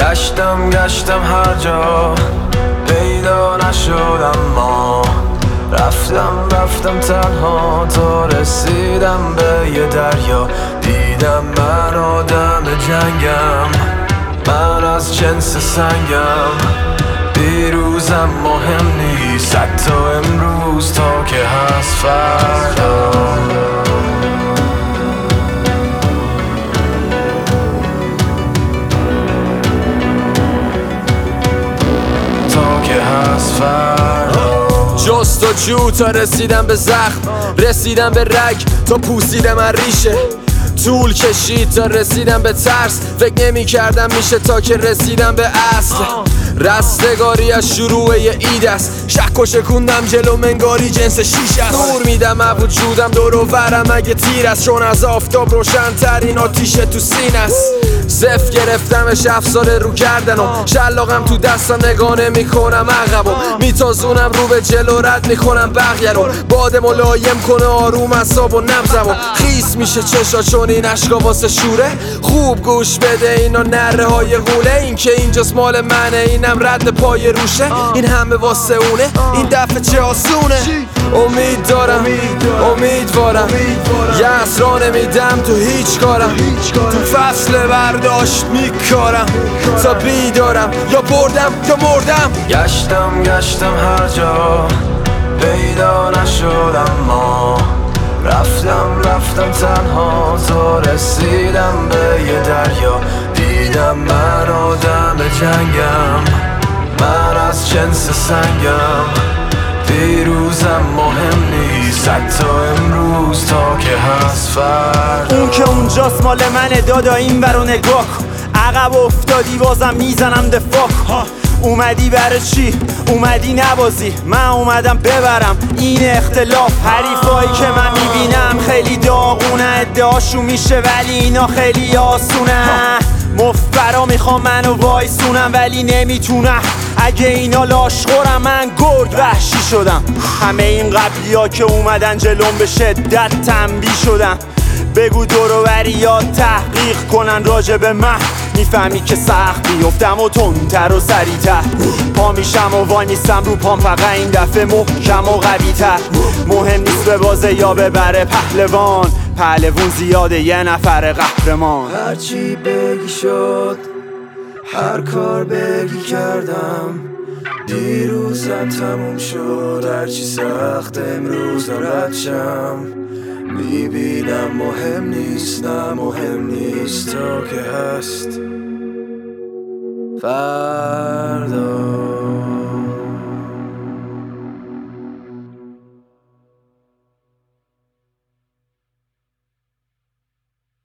گشتم هر جا پیدا نشد، اما رفتم تنها تا رسیدم به یه دریا. دیدم من آدم جنگم، من از جنس سنگم. دیروزم مهم نیست حتی امروز تا که هست فردا. تا که هست فردا. جستجو تا رسیدم به زخم، رسیدم به رگ تا پوسیدم از ریشه. طول کشید تا رسیدم به ترس، فکر نمی کردم میشه تا که رسیدم به اصل. رستگاری از شروع یه اید است، شک و شکوندم جلو منگاری جنس شیش است. نور میدم از وجودم دور و برم اگه تیر است، چون از آفتاب روشن ترین آتیشه تو سینه است. صف گرفتمش 7 سال رو کردنم، شلاقم تو دستم نگاه نمی‌کنم عقبو، میتازونم رو به جلو رد میکنم بقیه رو. باد ملایم کنه آروم اعصاب و نبضمو، خیس میشه چشا چون این اشکا واسه شوره. خوب گوش بده اینا نره های غوله، این که اینجاست مال منه اینم رد پای روشه. این همه واسه اونه این دفعه چه آسونه. امید دارم امیدوارم، یه اسرا نمیدم تو هیچ کارم. تو فصل برداشت میکارم تا بیدارم، یا بردم یا مردم. گشتم هر جا پیدا نشد، اما رفتم تنها تا رسیدم به یه دریا. دیدم من آدم جنگم، من از جنس سنگم. دیروزم مهم نیست حتی امروز تا که هست فردا. اون که اونجاست مال منه دادا، این برو نگاه کن. عقب افتادی بازم میزنم دفاع کن. اومدی برای چی؟ اومدی نبازی، من اومدم ببرم این اختلاف. حریفایی که من میبینم خیلی داغونه، ادعاشون میشه ولی اینا خیلی آسونه. مفبرا میخوام منو وایسونم ولی نمیتونم، اگه اینا لاشخورم من گرد وحشی شدم. همه این قبلی ها که اومدن جلوم به شدت تنبیه شدم. بگو دوروبری یا تحقیق کنن راجع به من، میفهمی که سخت بیفتم و تندتر و سریعتر. پا میشم و وای میستم رو پام، فقط این دفعه محکم و قوی‌تر. مهم نیست به بازه یا ببره پهلوان زیاده یه نفر قهرمان. هرچی بگی شد، هر کار بگی کردم. دیروزم تموم شد، هرچی سخت امروز رد شم. میبینم مهم نیست، نه مهم نیست تا که هست فردا.